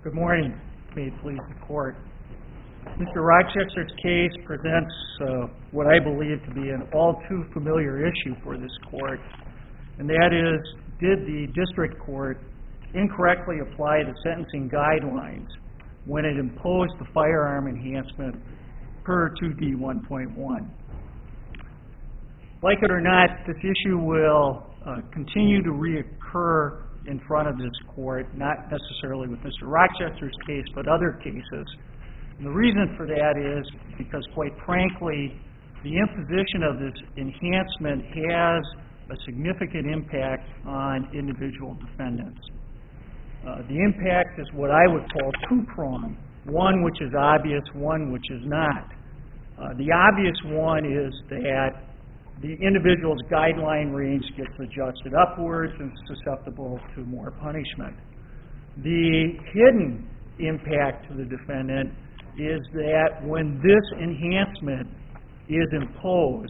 Good morning. May it please the Court. Mr. Rochester's case presents what I believe to be an all-too-familiar issue for this Court, and that is, did the District Court incorrectly apply the sentencing guidelines when it imposed the firearm enhancement per 2D1.1? Like it or not, this issue will continue to reoccur in front of this Court, not necessarily with Mr. Rochester's case, but other cases. And the reason for that is because, quite frankly, the imposition of this enhancement has a significant impact on individual defendants. The impact is what I would call two-pronged, one which is obvious, one which is not. The obvious one is that the individual's guideline range gets adjusted upwards and susceptible to more punishment. The hidden impact to the defendant is that when this enhancement is imposed,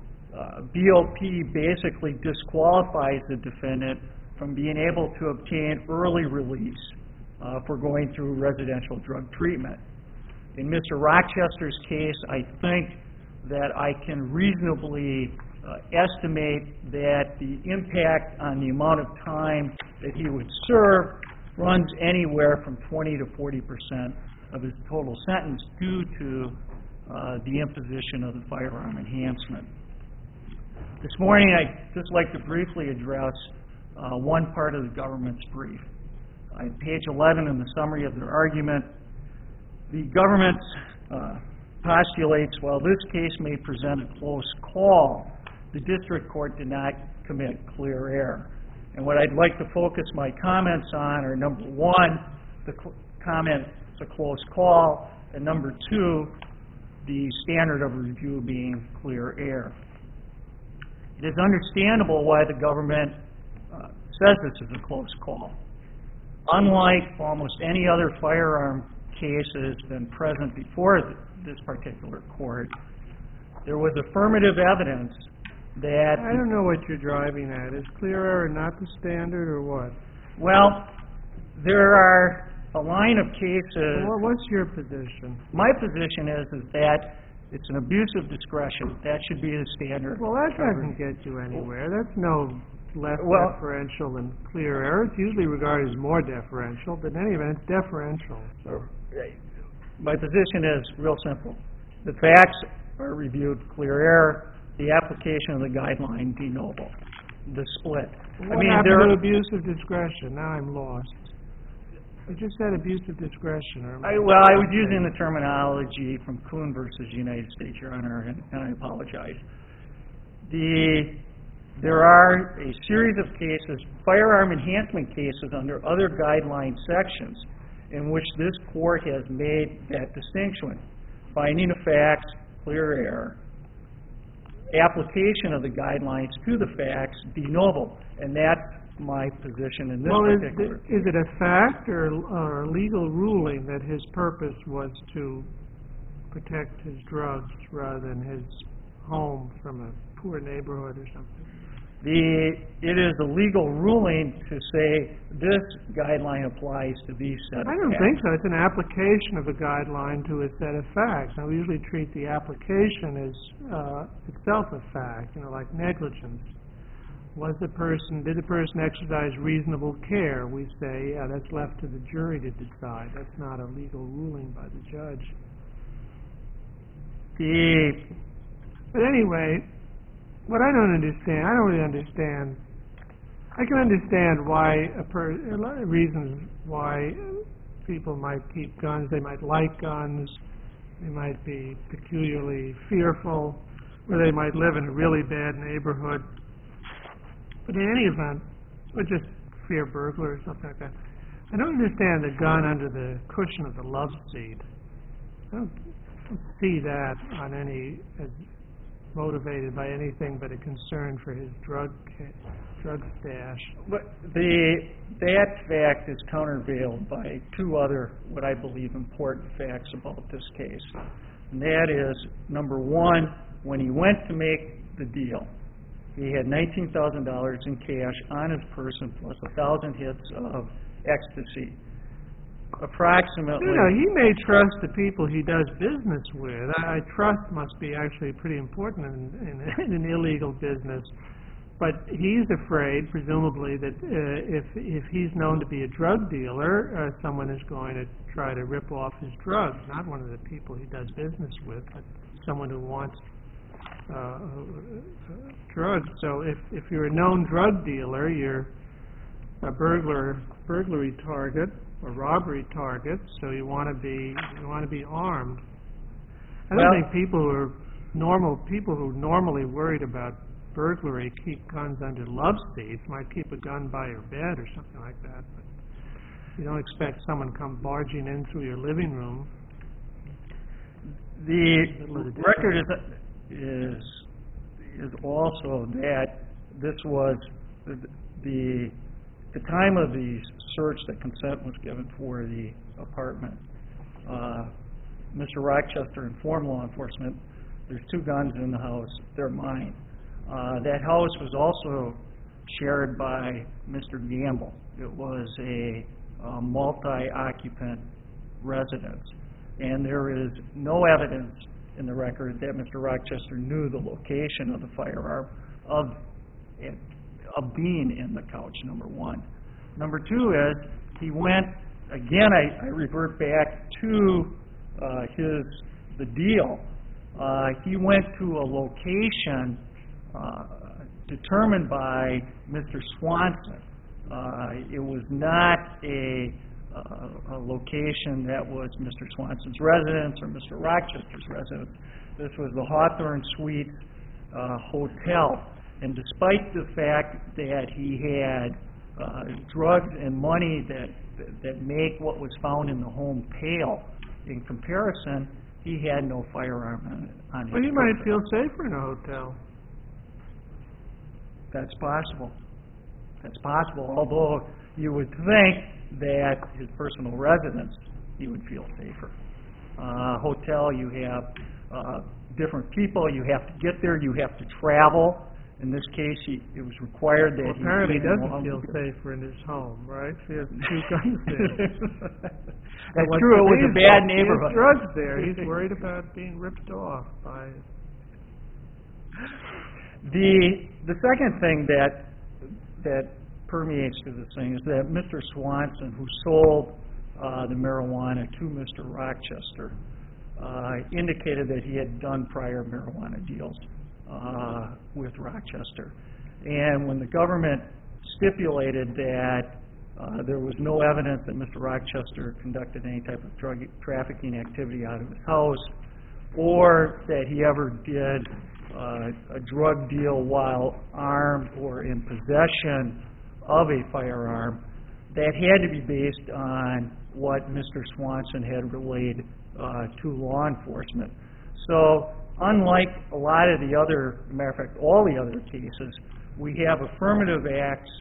BOP basically disqualifies the defendant from being able to obtain early release for going through residential drug treatment. In Mr. Rochester's case, I think that I can reasonably estimate that the impact on the amount of time that he would serve runs anywhere from 20 to 40% of his total sentence due to the imposition of the firearm enhancement. This morning, I'd just like to briefly address one part of the government's brief. On page 11 in the summary of their argument, the government postulates, while this case may present a close call, the District Court did not commit clear error. And what I'd like to focus my comments on are, number one, the comment it's a close call, and number two, the standard of review being clear error. It is understandable why the government says this is a close call. Unlike almost any other firearm case that has been present before this particular court, there was affirmative evidence that... I don't know what you're driving at. Is clear error not the standard or what? Well, there are a line of cases... Well, what's your position? My position is that it's an abuse of discretion. That should be the standard. Well, that doesn't get you anywhere. That's no less deferential than clear error. It's usually regarded as more deferential, but in any event, it's deferential. My position is real simple. The facts are reviewed clear error. The application of the guideline de novo. The split. What happened to abuse of discretion? Now I'm lost. I just said abuse of discretion. I was using the terminology from Kuhn versus United States, Your Honor, and I apologize. There are a series of cases, firearm enhancement cases under other guideline sections, in which this court has made that distinction. Finding of facts, clear error. Application of the guidelines to the facts, de novo. And that's my position in this particular case. Is it a fact or a legal ruling that his purpose was to protect his drugs rather than his home from a poor neighborhood or something? It is a legal ruling to say this guideline applies to these set of facts. I don't think so. It's an application of a guideline to a set of facts. Now, we usually treat the application as itself a fact, like negligence. Did the person exercise reasonable care? We say, yeah, that's left to the jury to decide. That's not a legal ruling by the judge. But anyway, what I don't really understand. I can understand why a lot of reasons why people might keep guns. They might like guns. They might be peculiarly fearful, or they might live in a really bad neighborhood. But in any event, or just fear burglar or something like that. I don't understand the gun under the cushion of the love seat. I don't see that on as motivated by anything but a concern for his drug stash. But that fact is countervailed by two other, what I believe, important facts about this case. And that is, number one, when he went to make the deal, he had $19,000 in cash on his person plus 1,000 hits of ecstasy. approximately... He may trust the people he does business with. Trust must be actually pretty important in an illegal business. But he's afraid, presumably, that if he's known to be a drug dealer, someone is going to try to rip off his drugs. Not one of the people he does business with, but someone who wants drugs. So if you're a known drug dealer, you're a burglary target, a robbery target. So you want to be armed. I don't think people who normally worried about burglary keep guns under love seats. Might keep a gun by your bed or something like that. But you don't expect someone to come barging in through your living room. The record is also that this was the time of the search that consent was given for the apartment. Mr. Rochester informed law enforcement, there's 2 guns in the house, they're mine. That house was also shared by Mr. Gamble. It was a multi-occupant residence. And there is no evidence in the record that Mr. Rochester knew the location of the firearm of being in the couch, number one. Number two is, he went, again, I revert back to the deal. He went to a location determined by Mr. Swanson. It was not a location that was Mr. Swanson's residence or Mr. Rochester's residence. This was the Hawthorne Suites Hotel. And despite the fact that he had drugs and money that make what was found in the home pale, in comparison, he had no firearm on his person. Well, he might feel safer in a hotel. That's possible. That's possible, although you would think that his personal residence, he would feel safer. Hotel, you have different people, you have to get there, you have to travel. In this case, it was required that he... Apparently he doesn't feel safer in his home, right? He has 2 guns there. That's true, it was a bad neighborhood. He has drugs there. He's worried about being ripped off by... The second thing that permeates through this thing is that Mr. Swanson, who sold the marijuana to Mr. Rochester, indicated that he had done prior marijuana deals with Rochester. And when the government stipulated that there was no evidence that Mr. Rochester conducted any type of drug trafficking activity out of his house, or that he ever did a drug deal while armed or in possession of a firearm, that had to be based on what Mr. Swanson had relayed to law enforcement. So, unlike a lot of the other, matter of fact, all the other cases, we have affirmative acts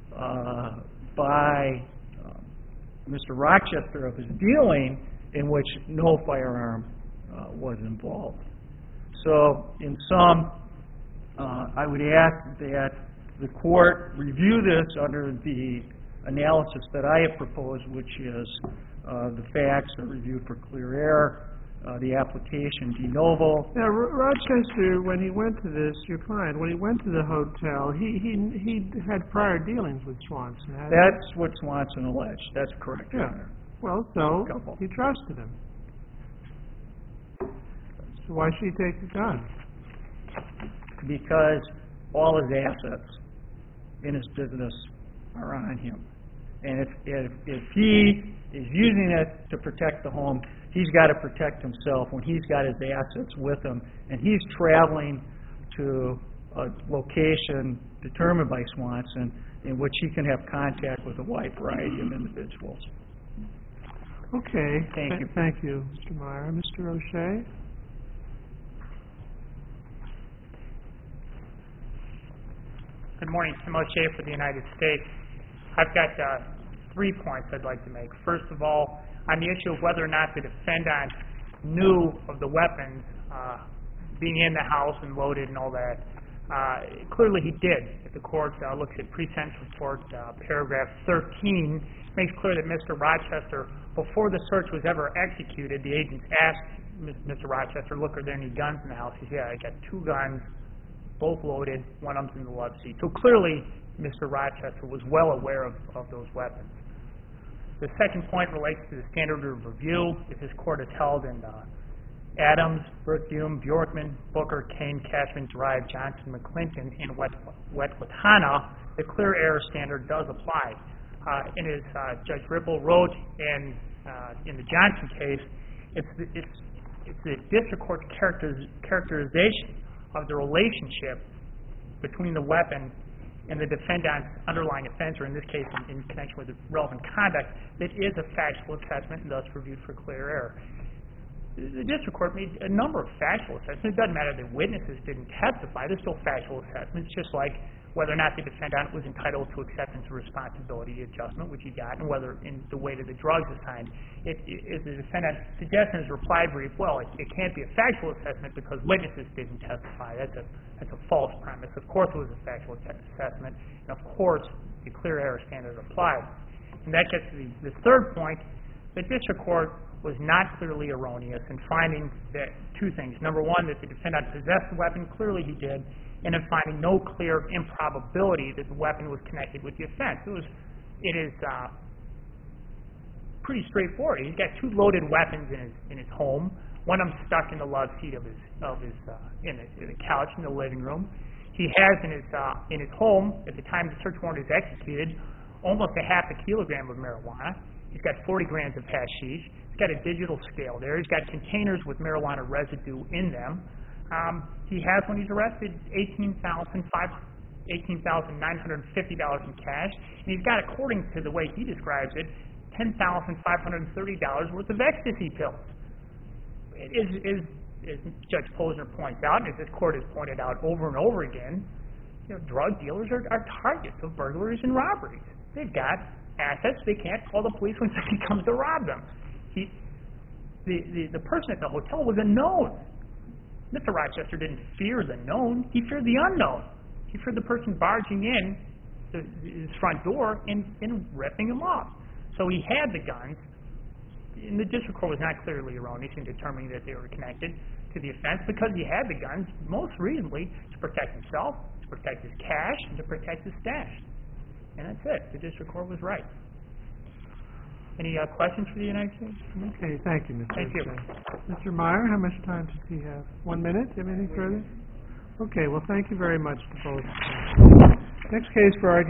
by Mr. Rochester of his dealing in which no firearm was involved. So, in sum, I would ask that the court review this under the analysis that I have proposed, which is the facts are reviewed for clear error, the application de novo. Now, Rochester, when he went to this, your client, when he went to the hotel, he had prior dealings with Swanson. That's what Swanson alleged. That's correct, Your Honor. Well, so he trusted him. So why should he take the gun? Because all his assets in his business are on him. And if he is using it to protect the home, he's got to protect himself when he's got his assets with him and he's traveling to a location determined by Swanson in which he can have contact with a wide variety of individuals. Okay. Thank you. Thank you, Mr. Meyer. Mr. O'Shea? Good morning. Tim O'Shea for the United States. I've got 3 points I'd like to make. First of all, on the issue of whether or not the defendant knew of the weapons being in the house and loaded and all that, Clearly he did. If the court looks at pre-sentence report, paragraph 13, makes clear that Mr. Rochester, before the search was ever executed, the agents asked Mr. Rochester, look, are there any guns in the house? He said, yeah, I got 2 guns, both loaded, one of them's in the love seat. So clearly, Mr. Rochester was well aware of those weapons. The second point relates to the standard of review. If this court has held in Adams, Berthium, Bjorkman, Booker, Kane, Cashman, Drive, Johnson, McClinton, and Wetwatana, the clear error standard does apply. And as Judge Ripple wrote in the Johnson case, it's the district court's characterization of the relationship between the weapon and the defendant's underlying offense, or in this case, in connection with the relevant conduct, that is a factual assessment and thus reviewed for clear error. The district court made a number of factual assessments. It doesn't matter that witnesses didn't testify. They're still factual assessments, just like whether or not the defendant was entitled to acceptance of responsibility adjustment, which he got, and whether in the way that the drugs assigned. If the defendant suggests in his reply brief, well, it can't be a factual assessment because witnesses didn't testify. That's a false premise. Of course it was a factual assessment, and of course the clear error standard applies. And that gets to the third point. The district court was not clearly erroneous in finding that 2 things. Number 1, that the defendant possessed the weapon. Clearly he did. And in finding no clear improbability that the weapon was connected with the offense. It is pretty straightforward. He's got 2 loaded weapons in his home. One of them stuck in the love seat of in the couch in the living room. He has in his home, at the time the search warrant is executed, almost a half a kilogram of marijuana. He's got 40 grams of hashish. He's got a digital scale there. He's got containers with marijuana residue in them. He has, when he's arrested, $18,950 in cash. And he's got, according to the way he describes it, $10,530 worth of ecstasy pills. As Judge Posner points out, and as this court has pointed out over and over again, drug dealers are targets of burglaries and robberies. They've got assets. They can't call the police when somebody comes to rob them. The person at the hotel was a known. Mr. Rochester didn't fear the known. He feared the unknown. He feared the person barging in his front door and ripping him off. So he had the guns, and the district court was not clearly erroneous in determining that they were connected to the offense because he had the guns, most reasonably, to protect himself, to protect his cash, and to protect his stash. And that's it. The district court was right. Any questions for the United States? Okay, thank you, Mr. Thank you. Mr. Meyer, how much time does he have? 1 minute? Do you have anything further? Okay, well, thank you very much to both. Next case for argument.